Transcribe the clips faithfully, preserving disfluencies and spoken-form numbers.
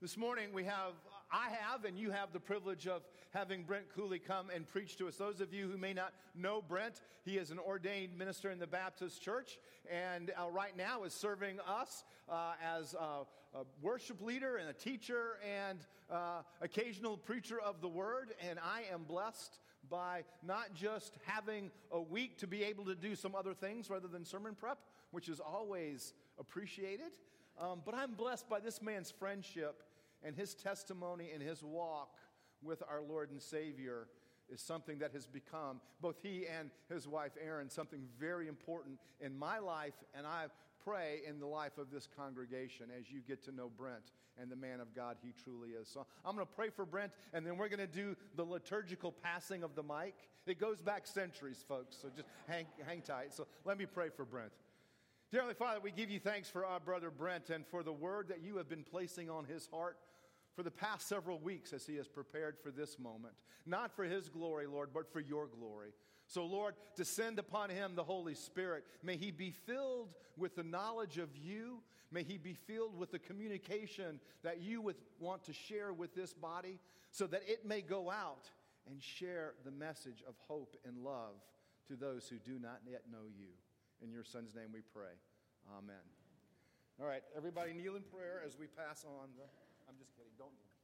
This morning we have, I have, and you have the privilege of having Brent Cooley come and preach to us. Those of you who may not know Brent, he is an ordained minister in the Baptist Church, and uh, right now is serving us uh, as a, a worship leader and a teacher and uh, occasional preacher of the Word. And I am blessed by not just having a week to be able to do some other things rather than sermon prep, which is always appreciated, um, but I'm blessed by this man's friendship. And his testimony and his walk with our Lord and Savior is something that has become, both he and his wife Erin, something very important in my life, and I pray in the life of this congregation as you get to know Brent and the man of God he truly is. So I'm going to pray for Brent, and then we're going to do the liturgical passing of the mic. It goes back centuries, folks, so just hang, hang tight. So let me pray for Brent. Dear Heavenly Father, we give you thanks for our brother Brent and for the word that you have been placing on his heart for the past several weeks as he has prepared for this moment. Not for his glory, Lord, but for your glory. So, Lord, descend upon him the Holy Spirit. May he be filled with the knowledge of you. May he be filled with the communication that you would want to share with this body so that it may go out and share the message of hope and love to those who do not yet know you. In your Son's name we pray. Amen. All right, everybody kneel in prayer as we pass on the... I'm just kidding, don't kneel.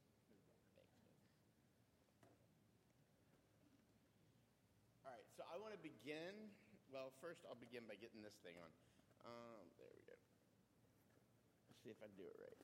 All right, so I want to begin... Well, first I'll begin by getting this thing on. Um, there we go. Let's see if I do it right.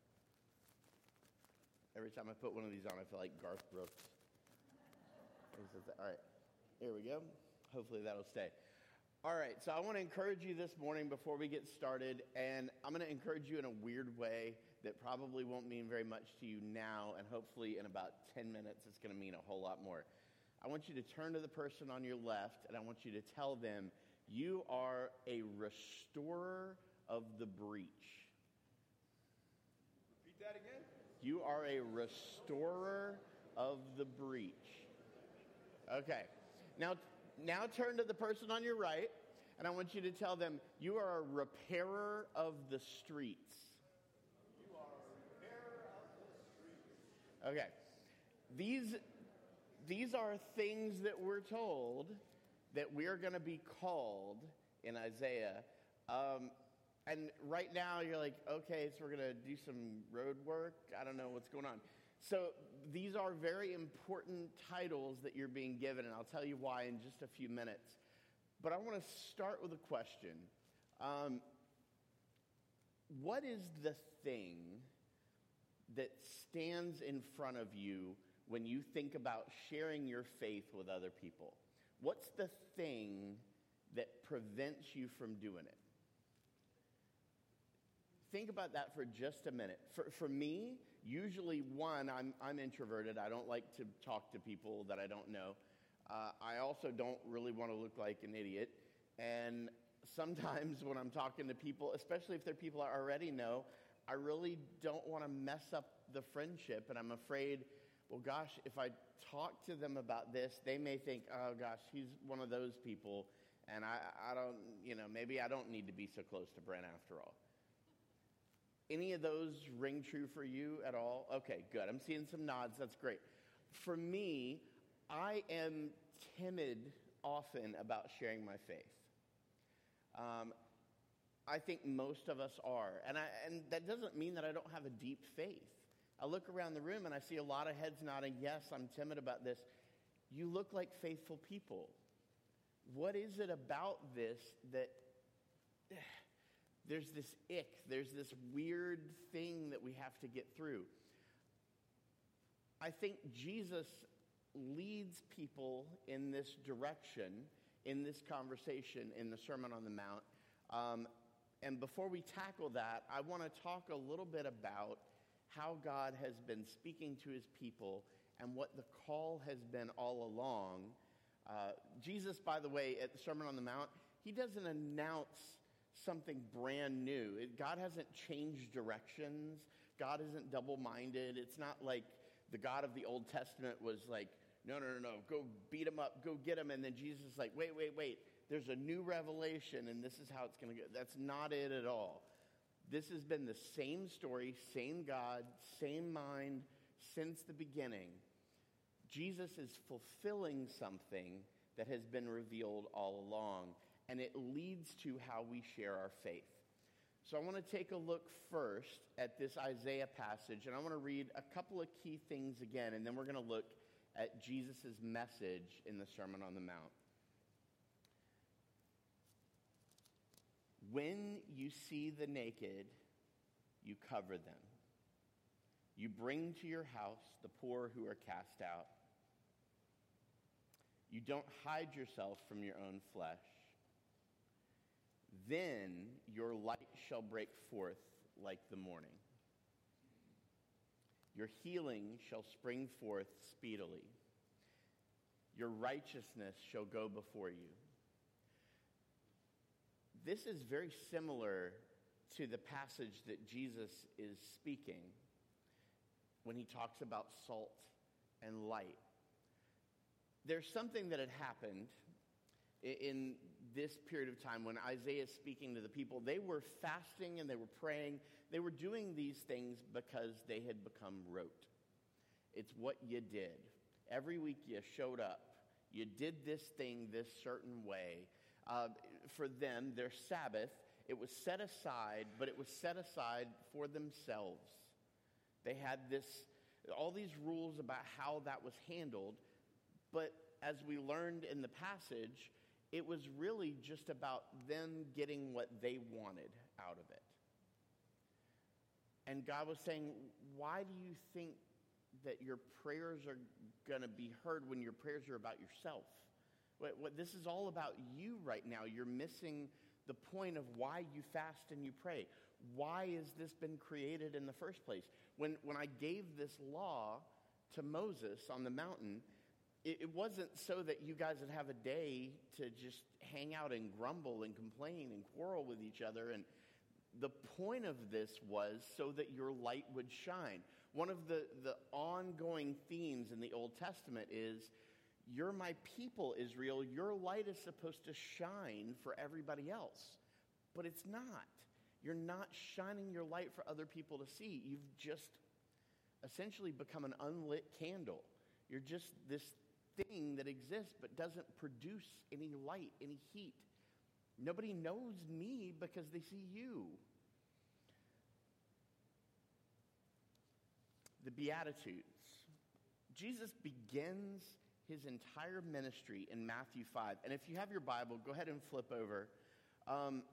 Every time I put one of these on, I feel like Garth Brooks. All right, here we go. Hopefully that'll stay. All right, so I want to encourage you this morning before we get started, and I'm going to encourage you in a weird way that probably won't mean very much to you now, and hopefully in about ten minutes it's going to mean a whole lot more. I want you to turn to the person on your left, and I want you to tell them, you are a restorer of the breach. Repeat that again. You are a restorer of the breach. Okay, now... Now turn to the person on your right, and I want you to tell them, you are a repairer of the streets. You are a repairer of the streets. Okay. These, these are things that we're told that we're going to be called in Isaiah. Um, and right now you're like, okay, so we're going to do some road work. I don't know what's going on. So these are very important titles that you're being given, and I'll tell you why in just a few minutes. But I want to start with a question. Um, what is the thing that stands in front of you when you think about sharing your faith with other people? What's the thing that prevents you from doing it? Think about that for just a minute. For for me, usually, one, I'm I'm introverted. I don't like to talk to people that I don't know. Uh, I also don't really want to look like an idiot. And sometimes when I'm talking to people, especially if they're people I already know, I really don't want to mess up the friendship. And I'm afraid, well, gosh, if I talk to them about this, they may think, oh, gosh, he's one of those people. And I, I don't, you know, maybe I don't need to be so close to Brent after all. Any of those ring true for you at all? Okay, good. I'm seeing some nods. That's great. For me, I am timid often about sharing my faith. Um, I think most of us are. And, I, and that doesn't mean that I don't have a deep faith. I look around the room and I see a lot of heads nodding, yes, I'm timid about this. You look like faithful people. What is it about this that... There's this ick, there's this weird thing that we have to get through. I think Jesus leads people in this direction, in this conversation, in the Sermon on the Mount. Um, and before we tackle that, I want to talk a little bit about how God has been speaking to his people and what the call has been all along. Uh, Jesus, by the way, at the Sermon on the Mount, he doesn't announce something brand new. It, God hasn't changed directions. God isn't double-minded. It's not like the God of the Old Testament was like, no, no, no, no, go beat him up, go get him. And then Jesus is like, wait, wait, wait. There's a new revelation, and this is how it's going to go. That's not it at all. This has been the same story, same God, same mind since the beginning. Jesus is fulfilling something that has been revealed all along, and it leads to how we share our faith. So I want to take a look first at this Isaiah passage, and I want to read a couple of key things again, and then we're going to look at Jesus' message in the Sermon on the Mount. When you see the naked, you cover them. You bring to your house the poor who are cast out. You don't hide yourself from your own flesh. Then your light shall break forth like the morning. Your healing shall spring forth speedily. Your righteousness shall go before you. This is very similar to the passage that Jesus is speaking when he talks about salt and light. There's something that had happened in this period of time when Isaiah is speaking to the people. They were fasting and they were praying. They were doing these things because they had become rote. It's what you did. Every week you showed up. You did this thing this certain way. Uh, for them, their Sabbath, it was set aside, but it was set aside for themselves. They had this, all these rules about how that was handled, but as we learned in the passage, it was really just about them getting what they wanted out of it. And God was saying, why do you think that your prayers are going to be heard when your prayers are about yourself? What, what, this is all about you right now. You're missing the point of why you fast and you pray. Why has this been created in the first place? When, when I gave this law to Moses on the mountain, it, it wasn't so that you guys would have a day to just hang out and grumble and complain and quarrel with each other. And the point of this was so that your light would shine. One of the, the ongoing themes in the Old Testament is, you're my people, Israel. Your light is supposed to shine for everybody else. But it's not. You're not shining your light for other people to see. You've just essentially become an unlit candle. You're just this thing that exists but doesn't produce any light, any heat. Nobody knows me because they see you. The Beatitudes. Jesus begins his entire ministry in Matthew five. And if you have your Bible, go ahead and flip over. Um,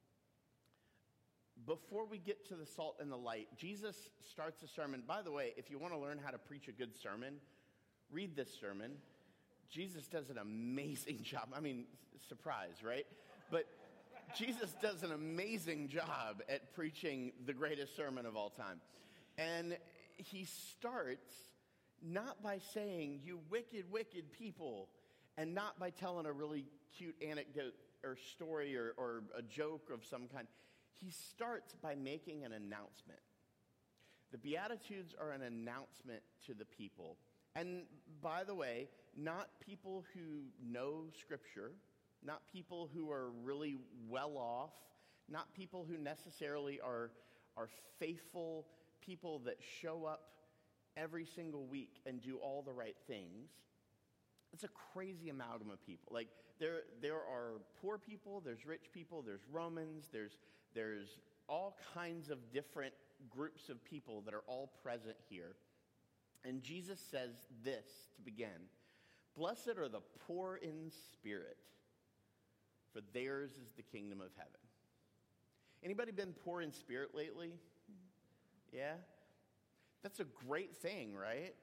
before we get to the salt and the light, Jesus starts a sermon. By the way, if you want to learn how to preach a good sermon, read this sermon. Jesus does an amazing job. I mean, surprise, right? But Jesus does an amazing job at preaching the greatest sermon of all time. And he starts not by saying, you wicked, wicked people, and not by telling a really cute anecdote or story or, or a joke of some kind. He starts by making an announcement. The Beatitudes are an announcement to the people. And by the way, not people who know Scripture, not people who are really well off, not people who necessarily are, are faithful people that show up every single week and do all the right things. It's a crazy amalgam of people. Like there, there are poor people, there's rich people, there's Romans, there's, there's all kinds of different groups of people that are all present here. And Jesus says this to begin: blessed are the poor in spirit, for theirs is the kingdom of heaven. Anybody been poor in spirit lately? Yeah? That's a great thing, right?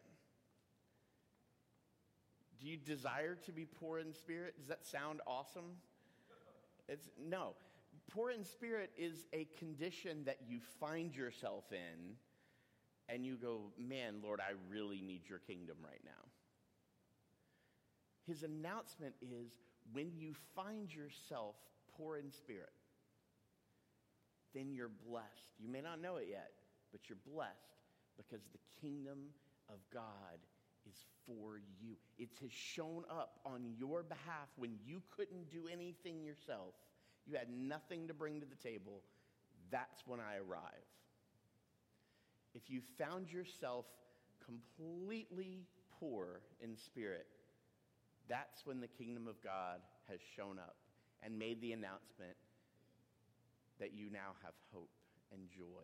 Do you desire to be poor in spirit? Does that sound awesome? It's no. Poor in spirit is a condition that you find yourself in and you go, man, Lord, I really need your kingdom right now. His announcement is, when you find yourself poor in spirit, then you're blessed. You may not know it yet, but you're blessed because the kingdom of God is for you. It has shown up on your behalf when you couldn't do anything yourself. You had nothing to bring to the table. that's when I arrive. If you found yourself completely poor in spirit, that's when the kingdom of God has shown up and made the announcement that you now have hope and joy.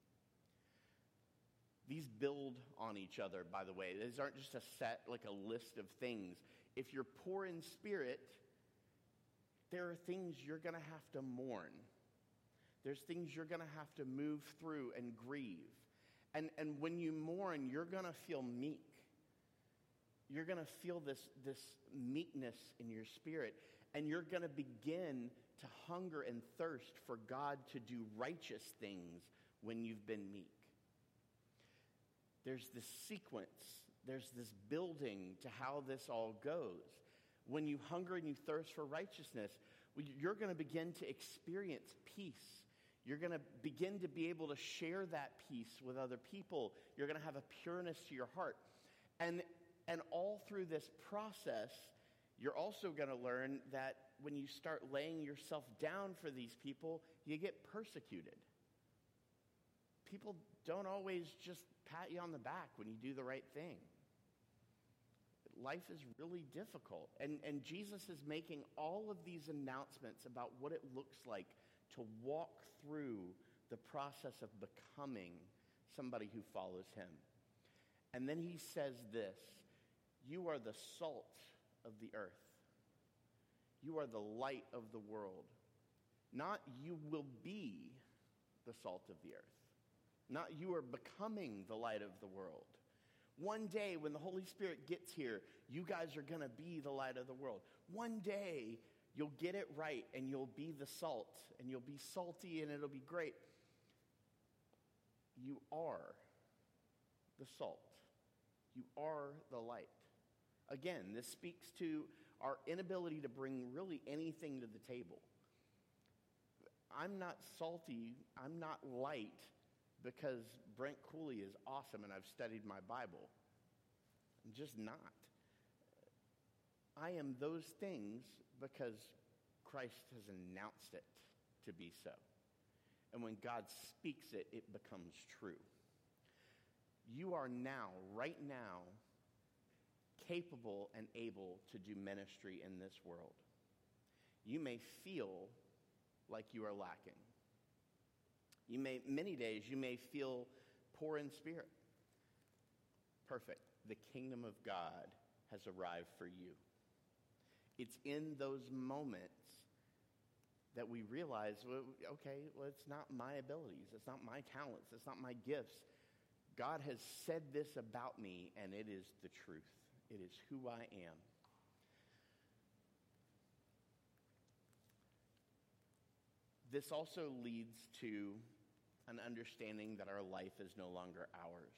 These build on each other, by the way. These aren't just a set, like a list of things. If you're poor in spirit, there are things you're going to have to mourn. There's things you're going to have to move through and grieve. And, and when you mourn, you're going to feel meek. You're going to feel this, this meekness in your spirit. And you're going to begin to hunger and thirst for God to do righteous things when you've been meek. There's this sequence. There's this building to how this all goes. When you hunger and you thirst for righteousness, you're going to begin to experience peace. You're going to begin to be able to share that peace with other people. You're going to have a pureness to your heart. And, and all through this process, you're also going to learn that when you start laying yourself down for these people, you get persecuted. People don't always just pat you on the back when you do the right thing. Life is really difficult. And, and Jesus is making all of these announcements about what it looks like to walk through the process of becoming somebody who follows him. And then he says this, you are the salt of the earth. You are the light of the world. Not you will be the salt of the earth. Not you are becoming the light of the world. One day when the Holy Spirit gets here, you guys are going to be the light of the world. One day you'll get it right and you'll be the salt and you'll be salty and it'll be great. You are the salt. You are the light. Again, this speaks to our inability to bring really anything to the table. I'm not salty, I'm not light because Brent Cooley is awesome and I've studied my Bible. I'm just not. I am those things because Christ has announced it to be so. And when God speaks it, it becomes true. You are now, right now, capable and able to do ministry in this world. You may feel like you are lacking. You may, many days, you may feel poor in spirit. Perfect. The kingdom of God has arrived for you. It's in those moments that we realize, well, okay, well, it's not my abilities. It's not my talents. It's not my gifts. God has said this about me, and it is the truth. It is who I am. This also leads to an understanding that our life is no longer ours.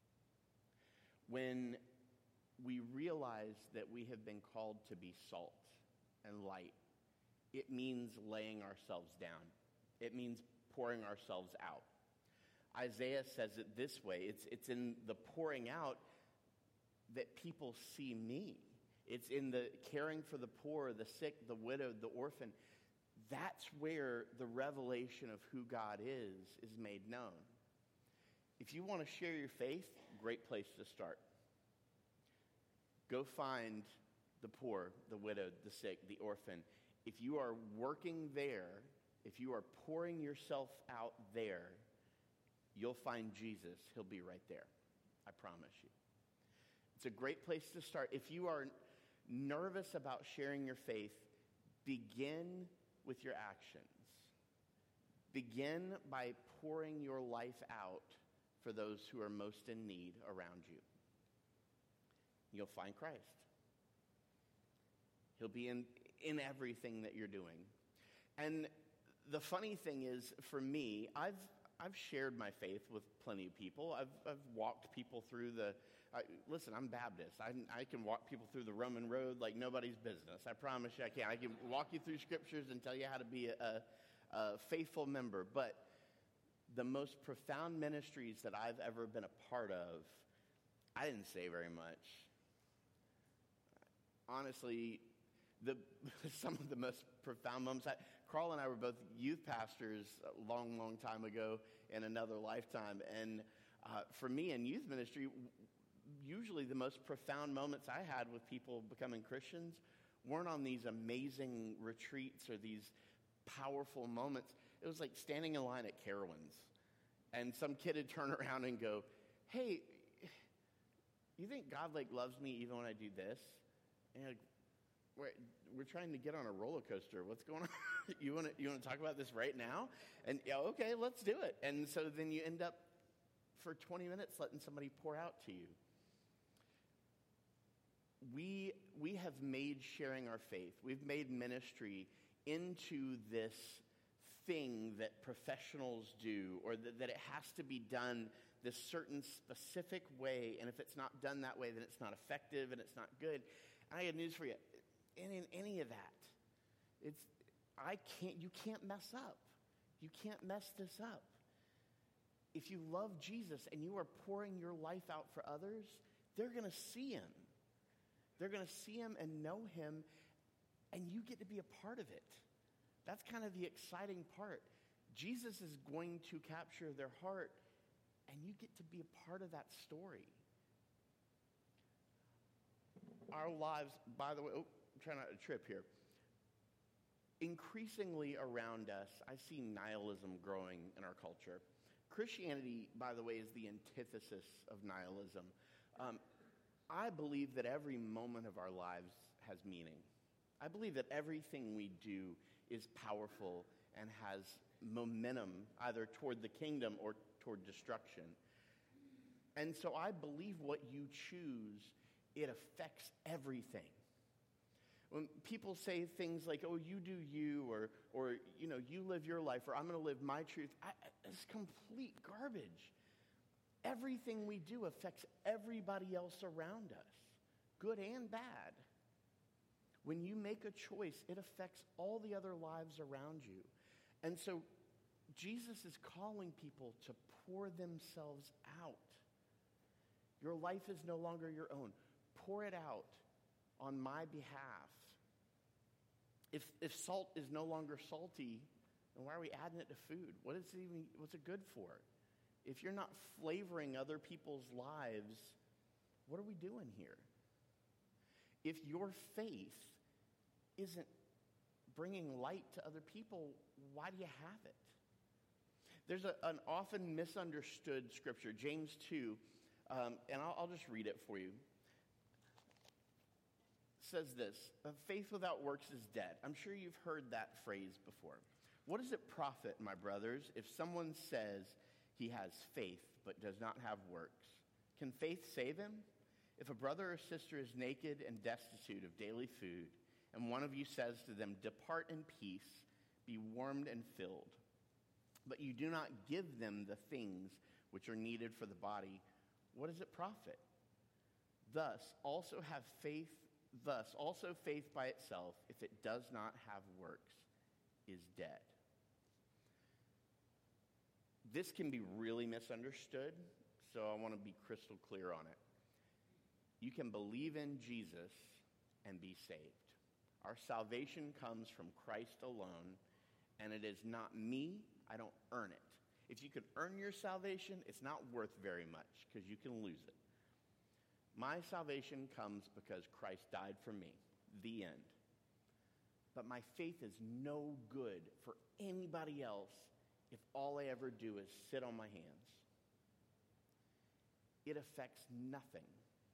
When we realize that we have been called to be salt and light, it means laying ourselves down. It means pouring ourselves out. Isaiah says it this way. It's, it's in the pouring out that people see me. It's in the caring for the poor, the sick, the widowed, the orphan. That's where the revelation of who God is is made known. If you want to share your faith, great place to start. Go find the poor, the widowed, the sick, the orphan. If you are working there, if you are pouring yourself out there, you'll find Jesus. He'll be right there. I promise you. It's a great place to start. If you are nervous about sharing your faith, begin with your actions. Begin by pouring your life out for those who are most in need around you. You'll find Christ. He'll be in, in everything that you're doing. And the funny thing is, for me, I've I've shared my faith with plenty of people. I've I've walked people through the. I, listen, I'm Baptist. I I can walk people through the Roman road like nobody's business. I promise you, I can. I can walk you through scriptures and tell you how to be a, a, a faithful member. But the most profound ministries that I've ever been a part of, I didn't say very much. Honestly, the some of the most profound moments. I, Carl and I were both youth pastors a long, long time ago in another lifetime. And uh, for me in youth ministry, usually the most profound moments I had with people becoming Christians weren't on these amazing retreats or these powerful moments. It was like standing in line at Carowinds, and some kid would turn around and go, "Hey, you think God like loves me even when I do this?" And you're like, we're, we're trying to get on a roller coaster. What's going on? you want to you want to talk about this right now? And yeah, okay, let's do it. And so then you end up for twenty minutes letting somebody pour out to you. We we have made sharing our faith, we've made ministry into this thing that professionals do, or that, that it has to be done this certain specific way, and if it's not done that way, then it's not effective and it's not good. I have news for you. In, in any of that, it's I can't. You can't mess up. You can't mess this up. If you love Jesus and you are pouring your life out for others, they're going to see him. They're going to see him and know him, and you get to be a part of it. That's kind of the exciting part. Jesus is going to capture their heart, and you get to be a part of that story. Our lives, by the way, oh, I'm trying not to trip here. Increasingly around us, I see nihilism growing in our culture. Christianity, by the way, is the antithesis of nihilism. Um, I believe that every moment of our lives has meaning. I believe that everything we do is powerful and has momentum either toward the kingdom or toward destruction. And so I believe what you choose, it affects everything. When people say things like, oh, you do you, or, or you know, you live your life, or I'm going to live my truth, I, it's complete garbage. Everything we do affects everybody else around us, good and bad. When you make a choice, it affects all the other lives around you. And so Jesus is calling people to pour themselves out. Your life is no longer your own. Pour it out on my behalf. If if salt is no longer salty, then why are we adding it to food? What is it even, what's it good for? If you're not flavoring other people's lives, what are we doing here? If your faith isn't bringing light to other people, why do you have it? There's a, an often misunderstood scripture, James two, um, and I'll, I'll just read it for you. It says this, faith without works is dead. I'm sure you've heard that phrase before. What does it profit, my brothers, if someone says he has faith but does not have works? Can faith save him? If a brother or sister is naked and destitute of daily food, and one of you says to them, depart in peace, be warmed and filled, but you do not give them the things which are needed for the body, what does it profit? Thus also have faith, thus also faith by itself, if it does not have works, is dead. This can be really misunderstood, so I want to be crystal clear on it. You can believe in Jesus and be saved. Our salvation comes from Christ alone, and it is not me. I don't earn it. If you could earn your salvation, it's not worth very much because you can lose it. My salvation comes because Christ died for me, the end. But my faith is no good for anybody else if all I ever do is sit on my hands. It affects nothing.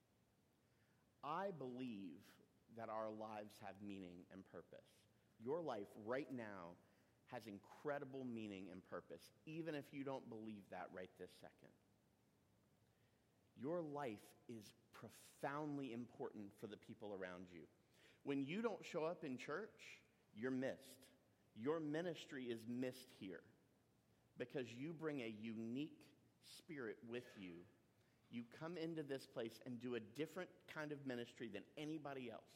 I believe that our lives have meaning and purpose. Your life right now has incredible meaning and purpose, even if you don't believe that right this second. Your life is profoundly important for the people around you. When you don't show up in church, you're missed. Your ministry is missed here because you bring a unique spirit with you. You come into this place and do a different kind of ministry than anybody else.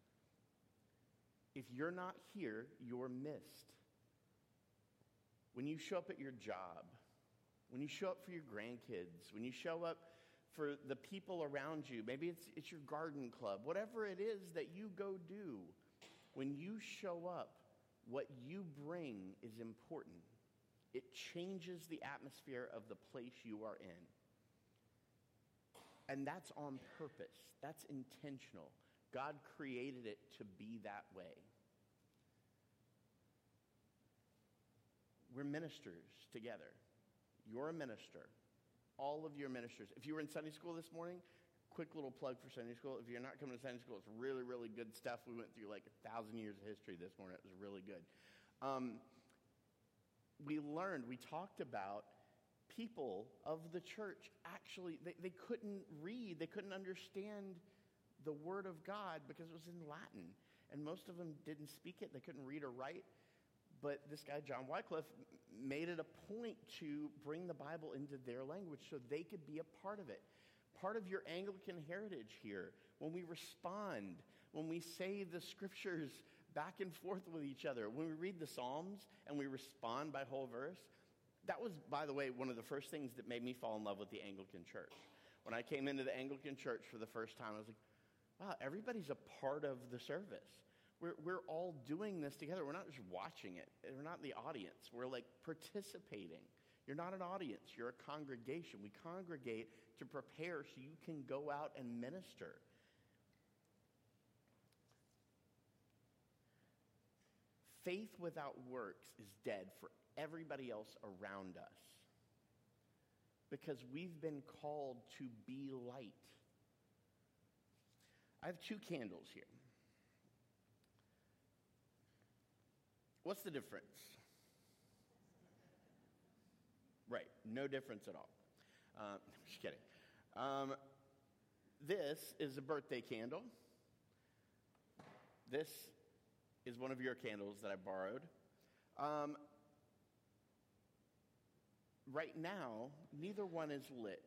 If you're not here, you're missed. When you show up at your job, when you show up for your grandkids, when you show up for the people around you, maybe it's, it's your garden club, whatever it is that you go do, When you show up, what you bring is important. It changes the atmosphere of the place you are in. And that's on purpose. That's intentional. God created it to be that way. We're ministers together. You're a minister. All of your ministers. If you were in Sunday school this morning, quick little plug for Sunday school. If you're not coming to Sunday school, it's really, really good stuff. We went through like a thousand years of history this morning. It was really good. Um, we learned, we talked about people of the church actually, they, they couldn't read, they couldn't understand the Word of God because it was in Latin. And most of them didn't speak it. They couldn't read or write. But this guy, John Wycliffe, made it a point to bring the Bible into their language so they could be a part of it. Part of your Anglican heritage here, when we respond, when we say the scriptures back and forth with each other, when we read the Psalms and we respond by whole verse, that was, by the way, one of the first things that made me fall in love with the Anglican church. When I came into the Anglican church for the first time, I was like, wow, everybody's a part of the service. We're, we're all doing this together. We're not just watching it. We're not the audience. We're like participating. You're not an audience. You're a congregation. We congregate to prepare so you can go out and minister. Faith without works is dead for everybody else around us because we've been called to be light. I have two candles here. What's the difference? Right, no difference at all. Uh, just kidding. Um, this is a birthday candle. This is one of your candles that I borrowed. Um, right now, neither one is lit.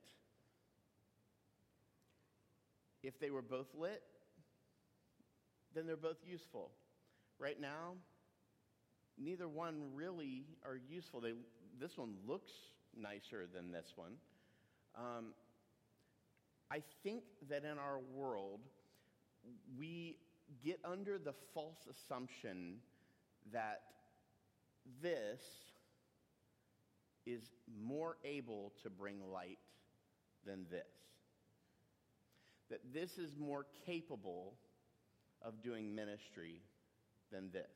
If they were both lit, then they're both useful. Right now, neither one really are useful. They, this one looks nicer than this one. Um, I think that in our world, we get under the false assumption that this is more able to bring light than this. That this is more capable of doing ministry than this.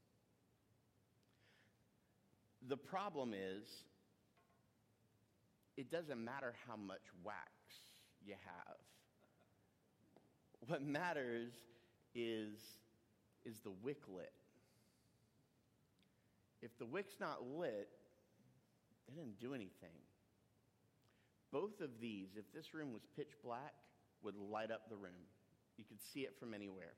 The problem is, it doesn't matter how much wax you have. What matters is, is the wick lit. If the wick's not lit, it doesn't do anything. Both of these, if this room was pitch black, would light up the room. You could see it from anywhere.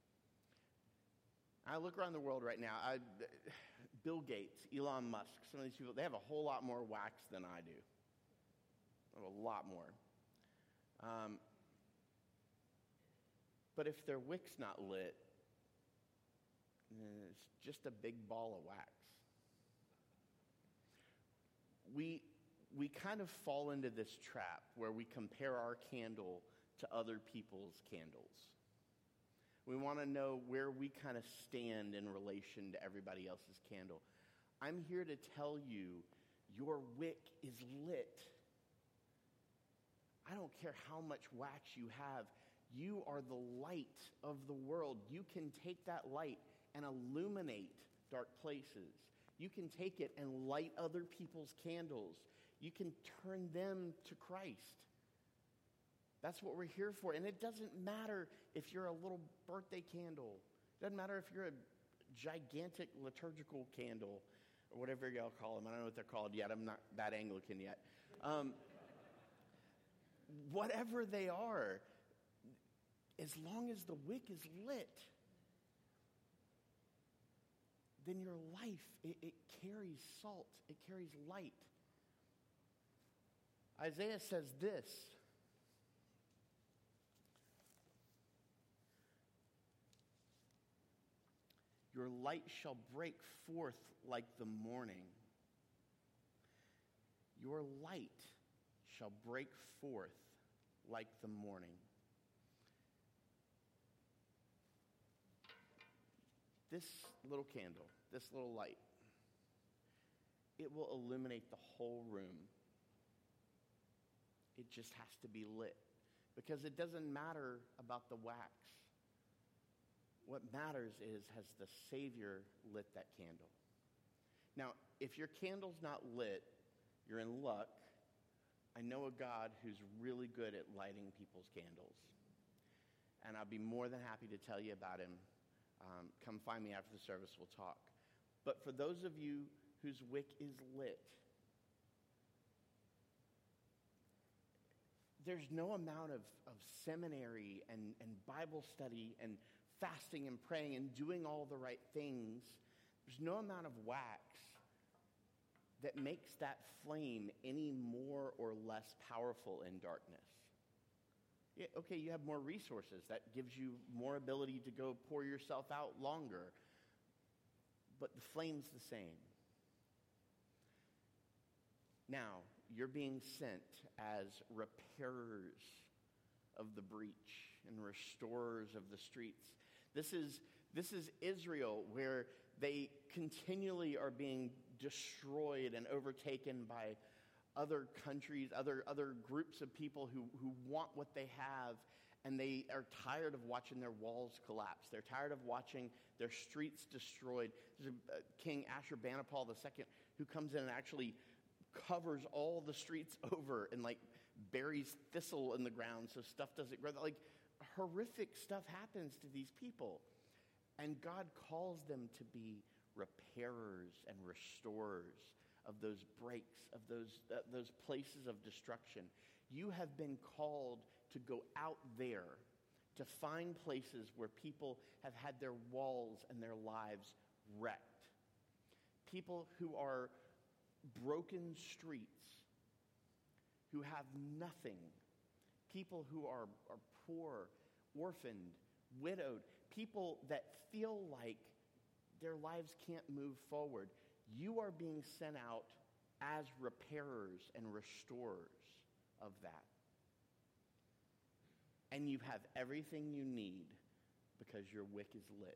I look around the world right now. I, Bill Gates, Elon Musk, some of these people, they have a whole lot more wax than I do. A lot more. Um, but if their wick's not lit, it's just a big ball of wax. We, we kind of fall into this trap where we compare our candle to other people's candles. We want to know where we kind of stand in relation to everybody else's candle. I'm here to tell you, your wick is lit. I don't care how much wax you have. You are the light of the world. You can take that light and illuminate dark places. You can take it and light other people's candles. You can turn them to Christ. That's what we're here for. And it doesn't matter if you're a little birthday candle. It doesn't matter if you're a gigantic liturgical candle or whatever y'all call them. I don't know what they're called yet. I'm not that Anglican yet. Um, whatever they are, as long as the wick is lit, then your life, it, it carries salt. It carries light. Isaiah says this. Your light shall break forth like the morning. Your light shall break forth like the morning. this little candle, this little light, it will illuminate the whole room. It just has to be lit, because it doesn't matter about the wax. What matters is, has the Savior lit that candle? Now, if your candle's not lit, you're in luck. I know a God who's really good at lighting people's candles. And I'll be more than happy to tell you about him. Um, come find me after the service, we'll talk. But for those of you whose wick is lit, there's no amount of, of seminary and, and Bible study and fasting and praying and doing all the right things. There's no amount of wax that makes that flame any more or less powerful in darkness. Yeah, okay, you have more resources. That gives you more ability to go pour yourself out longer. But the flame's the same. Now, you're being sent as repairers of the breach and restorers of the streets. This is, this is Israel, where they continually are being destroyed and overtaken by other countries, other, other groups of people who, who want what they have, and they are tired of watching their walls collapse. They're tired of watching their streets destroyed. There's a, a King Ashurbanipal the Second who comes in and actually covers all the streets over and like buries thistle in the ground so stuff doesn't grow. Like horrific stuff happens to these people. And God calls them to be repairers and restorers of those breaks, of those, uh, those places of destruction. You have been called to go out there to find places where people have had their walls and their lives wrecked. People who are broken streets, who have nothing. People who are, are poor, orphaned, widowed. People that feel like their lives can't move forward. You are being sent out as repairers and restorers of that. And you have everything you need because your wick is lit.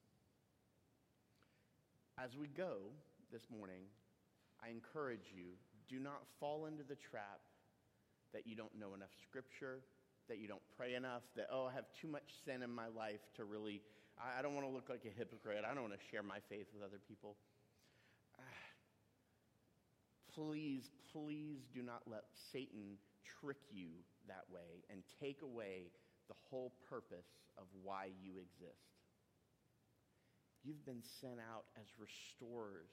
As we go this morning, I encourage you, do not fall into the trap that you don't know enough scripture, that you don't pray enough, that, oh, I have too much sin in my life to really, I, I don't want to look like a hypocrite. I don't want to share my faith with other people. Uh, please, please do not let Satan trick you that way and take away the whole purpose of why you exist. You've been sent out as restorers.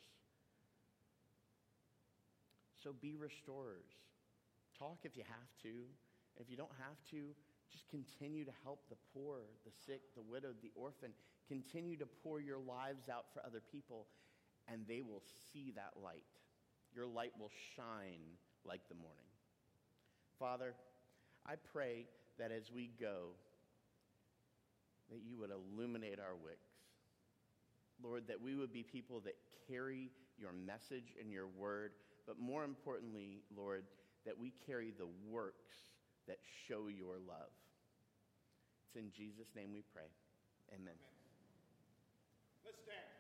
So be restorers. Talk if you have to. If you don't have to, just continue to help the poor, the sick, the widowed, the orphan. Continue to pour your lives out for other people, and they will see that light. Your light will shine like the morning. Father, I pray that as we go, that you would illuminate our wicks. Lord, that we would be people that carry your message and your word, but more importantly, Lord, that we carry the works that show your love. It's in Jesus' name we pray. Amen. Let's stand.